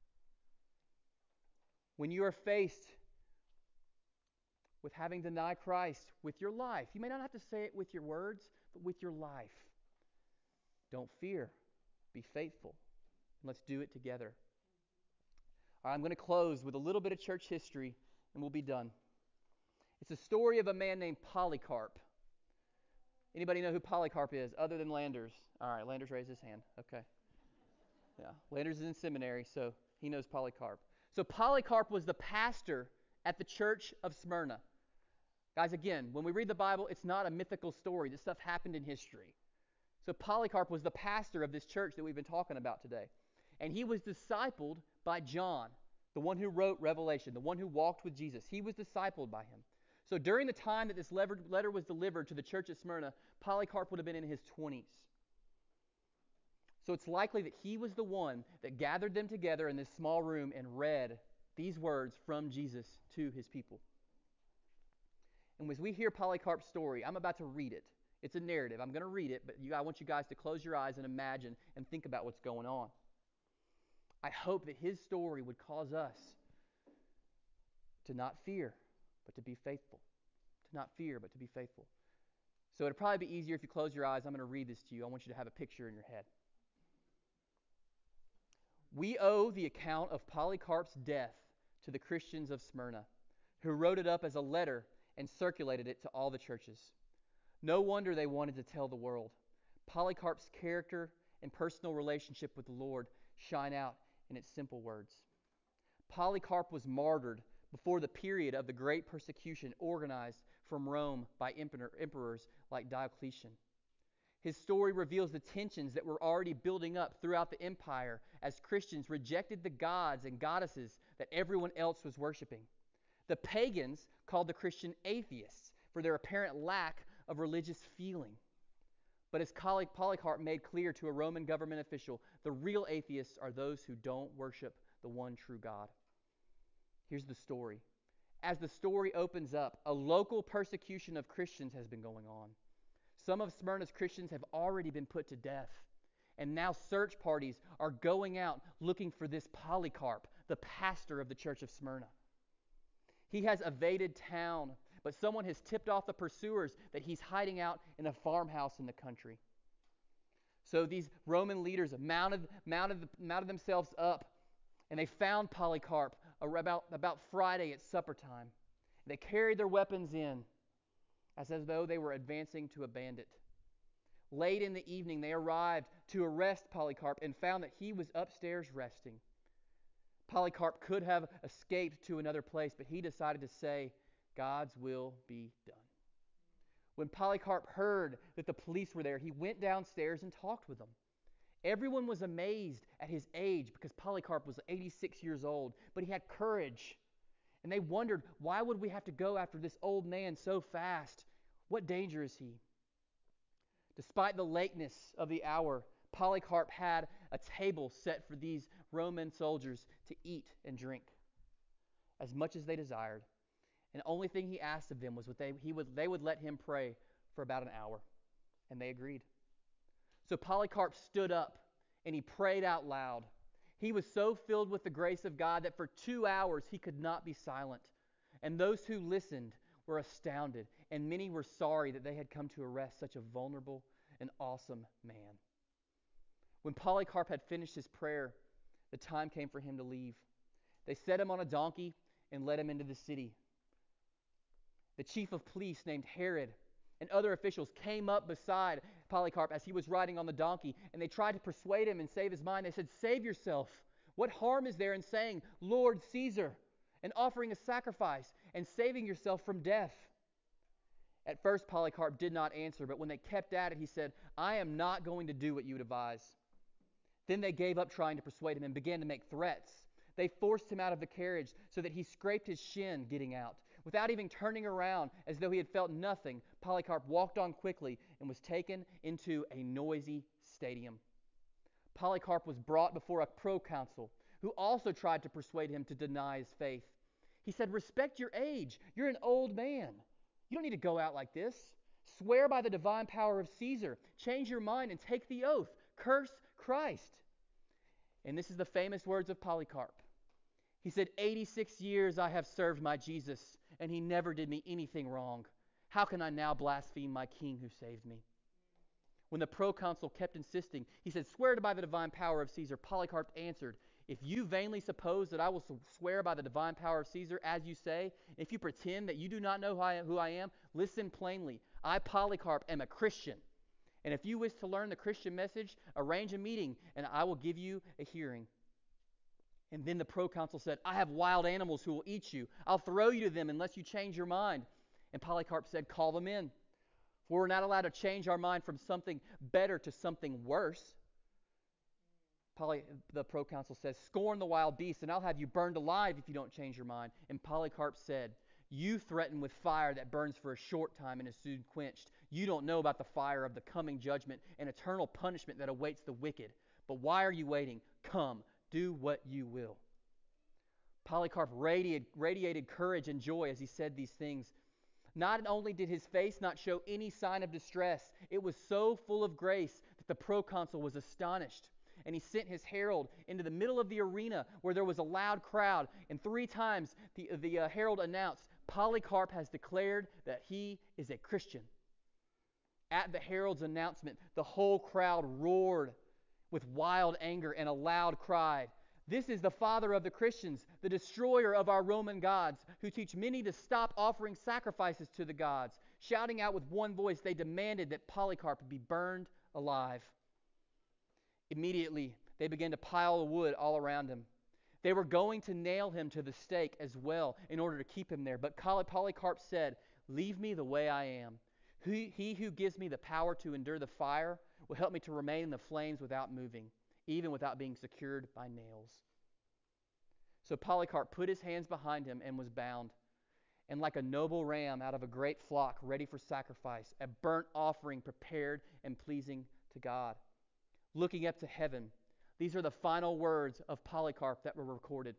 When you are faced with having to deny Christ with your life, you may not have to say it with your words, but with your life. Don't fear. Be faithful. And let's do it together. All right, I'm going to close with a little bit of church history, and we'll be done. It's a story of a man named Polycarp. Anybody know who Polycarp is other than Landers? All right, Landers raised his hand. Okay. Yeah, Landers is in seminary, so he knows Polycarp. So Polycarp was the pastor at the church of Smyrna. Guys, again, when we read the Bible, it's not a mythical story. This stuff happened in history. So Polycarp was the pastor of this church that we've been talking about today. And he was discipled by John, the one who wrote Revelation, the one who walked with Jesus. He was discipled by him. So during the time that this letter was delivered to the church at Smyrna, Polycarp would have been in his 20s. So it's likely that he was the one that gathered them together in this small room and read these words from Jesus to his people. And as we hear Polycarp's story, I'm about to read it. It's a narrative. I'm going to read it, but I want you guys to close your eyes and imagine and think about what's going on. I hope that his story would cause us to not fear, but to be faithful. To not fear, but to be faithful. So it'd probably be easier if you close your eyes. I'm going to read this to you. I want you to have a picture in your head. We owe the account of Polycarp's death to the Christians of Smyrna, who wrote it up as a letter and circulated it to all the churches. No wonder they wanted to tell the world. Polycarp's character and personal relationship with the Lord shine out in its simple words. Polycarp was martyred before the period of the great persecution organized from Rome by emperors like Diocletian. His story reveals the tensions that were already building up throughout the empire as Christians rejected the gods and goddesses that everyone else was worshiping. The pagans called the Christian atheists for their apparent lack of religious feeling. But as Polycarp made clear to a Roman government official, the real atheists are those who don't worship the one true God. Here's the story. As the story opens up, a local persecution of Christians has been going on. Some of Smyrna's Christians have already been put to death. And now search parties are going out looking for this Polycarp, the pastor of the church of Smyrna. He has evaded town, but someone has tipped off the pursuers that he's hiding out in a farmhouse in the country. So these Roman leaders mounted themselves up, and they found Polycarp about Friday at supper time. They carried their weapons in, as though they were advancing to a bandit. Late in the evening, they arrived to arrest Polycarp and found that he was upstairs resting. Polycarp could have escaped to another place, but he decided to say, God's will be done. When Polycarp heard that the police were there, he went downstairs and talked with them. Everyone was amazed at his age because Polycarp was 86 years old, but he had courage. And they wondered, why would we have to go after this old man so fast? What danger is he? Despite the lateness of the hour, Polycarp had a table set for these Roman soldiers to eat and drink as much as they desired. And the only thing he asked of them was they would let him pray for about an hour. And they agreed. So Polycarp stood up and he prayed out loud. He was so filled with the grace of God that for 2 hours he could not be silent. And those who listened were astounded, and many were sorry that they had come to arrest such a vulnerable and awesome man. When Polycarp had finished his prayer, the time came for him to leave. They set him on a donkey and led him into the city. The chief of police named Herod and other officials came up beside Polycarp as he was riding on the donkey, and they tried to persuade him and save his mind. They said, "Save yourself. What harm is there in saying, 'Lord Caesar,' and offering a sacrifice and saving yourself from death?" At first, Polycarp did not answer, but when they kept at it, he said, "I am not going to do what you would advise." Then they gave up trying to persuade him and began to make threats. They forced him out of the carriage so that he scraped his shin getting out. Without even turning around, as though he had felt nothing, Polycarp walked on quickly and was taken into a noisy stadium. Polycarp was brought before a proconsul, who also tried to persuade him to deny his faith. He said, "Respect your age. You're an old man. You don't need to go out like this. Swear by the divine power of Caesar. Change your mind and take the oath. Curse Christ." And this is the famous words of Polycarp. He said, 86 years I have served my Jesus, and he never did me anything wrong. How can I now blaspheme my king who saved me? When the proconsul kept insisting, he said, "Swear by the divine power of Caesar." Polycarp answered, "If you vainly suppose that I will swear by the divine power of Caesar, as you say, if you pretend that you do not know who I am, listen plainly. I, Polycarp, am a Christian, And if you wish to learn the Christian message, arrange a meeting, and I will give you a hearing." And then the proconsul said, "I have wild animals who will eat you. I'll throw you to them unless you change your mind." And Polycarp said, "Call them in. For we're not allowed to change our mind from something better to something worse." The proconsul says, "Scorn the wild beasts, and I'll have you burned alive if you don't change your mind." And Polycarp said, "You threaten with fire that burns for a short time and is soon quenched. You don't know about the fire of the coming judgment and eternal punishment that awaits the wicked. But why are you waiting? Come, do what you will." Polycarp radiated courage and joy as he said these things. Not only did his face not show any sign of distress, it was so full of grace that the proconsul was astonished. And he sent his herald into the middle of the arena where there was a loud crowd. And 3 times the herald announced, "Polycarp has declared that he is a Christian." At the herald's announcement, the whole crowd roared with wild anger and a loud cry, "This is the father of the Christians, the destroyer of our Roman gods, who teach many to stop offering sacrifices to the gods." Shouting out with one voice, they demanded that Polycarp be burned alive. Immediately, they began to pile the wood all around him. They were going to nail him to the stake as well in order to keep him there. But Polycarp said, "Leave me the way I am. He who gives me the power to endure the fire will help me to remain in the flames without moving, even without being secured by nails." So Polycarp put his hands behind him and was bound. And like a noble ram out of a great flock ready for sacrifice, a burnt offering prepared and pleasing to God. Looking up to heaven, these are the final words of Polycarp that were recorded.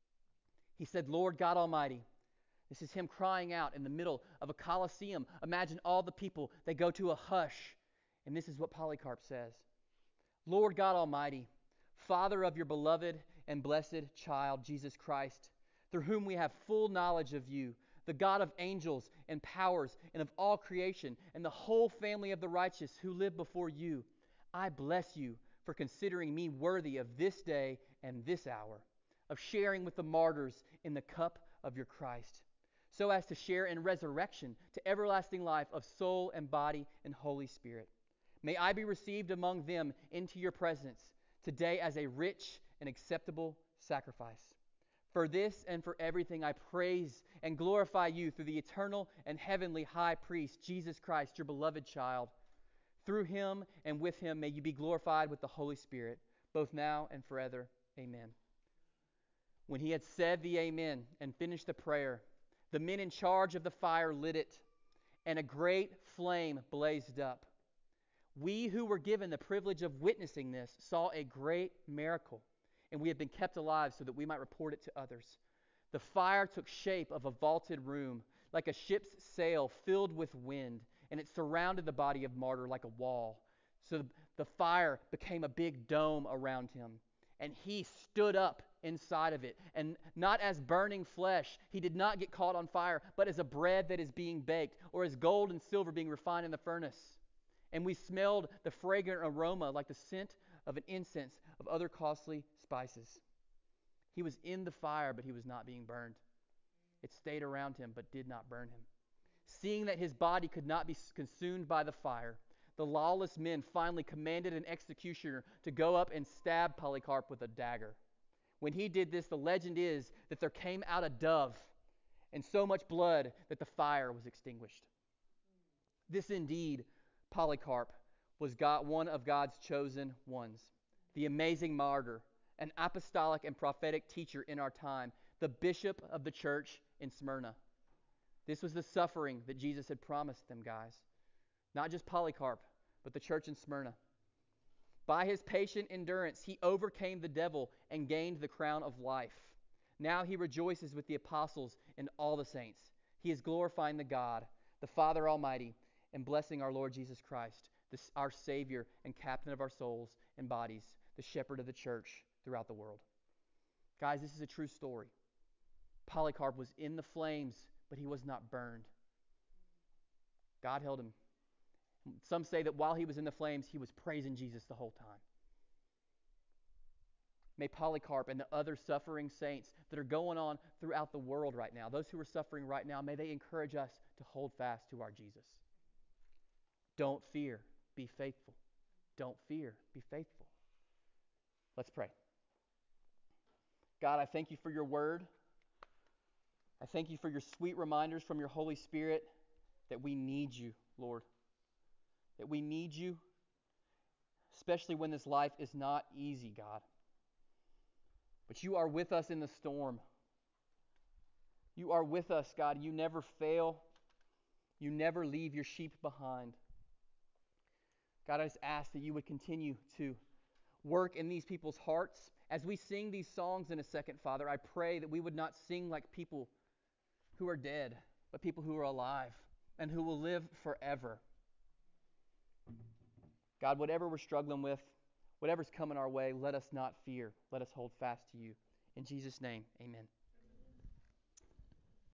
He said, "Lord God Almighty," this is him crying out in the middle of a Colosseum. Imagine all the people, they go to a hush. And this is what Polycarp says. "Lord God Almighty, Father of your beloved and blessed child, Jesus Christ, through whom we have full knowledge of you, the God of angels and powers and of all creation, and the whole family of the righteous who live before you, I bless you for considering me worthy of this day and this hour, of sharing with the martyrs in the cup of your Christ, so as to share in resurrection to everlasting life of soul and body and Holy Spirit. May I be received among them into your presence today as a rich and acceptable sacrifice. For this and for everything I praise and glorify you through the eternal and heavenly high priest, Jesus Christ, your beloved child. Through him and with him may you be glorified with the Holy Spirit, both now and forever. Amen." When he had said the amen and finished the prayer, the men in charge of the fire lit it, and a great flame blazed up. We who were given the privilege of witnessing this saw a great miracle, and we have been kept alive so that we might report it to others. The fire took shape of a vaulted room, like a ship's sail filled with wind, and it surrounded the body of martyr like a wall. So the fire became a big dome around him, and he stood up inside of it. And not as burning flesh, he did not get caught on fire, but as a bread that is being baked, or as gold and silver being refined in the furnace. And we smelled the fragrant aroma like the scent of an incense of other costly spices. He was in the fire, but he was not being burned. It stayed around him, but did not burn him. Seeing that his body could not be consumed by the fire, the lawless men finally commanded an executioner to go up and stab Polycarp with a dagger. When he did this, the legend is that there came out a dove and so much blood that the fire was extinguished. This indeed, Polycarp, was one of God's chosen ones, the amazing martyr, an apostolic and prophetic teacher in our time, the bishop of the church in Smyrna. This was the suffering that Jesus had promised them, guys. Not just Polycarp, but the church in Smyrna. By his patient endurance, he overcame the devil and gained the crown of life. Now he rejoices with the apostles and all the saints. He is glorifying the God, the Father Almighty, and blessing our Lord Jesus Christ, our Savior and captain of our souls and bodies, the shepherd of the church throughout the world. Guys, this is a true story. Polycarp was in the flames, but he was not burned. God held him. Some say that while he was in the flames, he was praising Jesus the whole time. May Polycarp and the other suffering saints that are going on throughout the world right now, those who are suffering right now, may they encourage us to hold fast to our Jesus. Don't fear. be faithful. Don't fear, be faithful. Let's pray. God, I thank you for your word. I thank you for your sweet reminders from your Holy Spirit that we need you, Lord. That we need you, especially when this life is not easy, God. But you are with us in the storm. You are with us, God. You never fail. You never leave your sheep behind. God, I just ask that you would continue to work in these people's hearts. As we sing these songs in a second, Father, I pray that we would not sing like people who are dead, but people who are alive and who will live forever. God, whatever we're struggling with, whatever's coming our way, let us not fear. Let us hold fast to you. In Jesus' name, amen.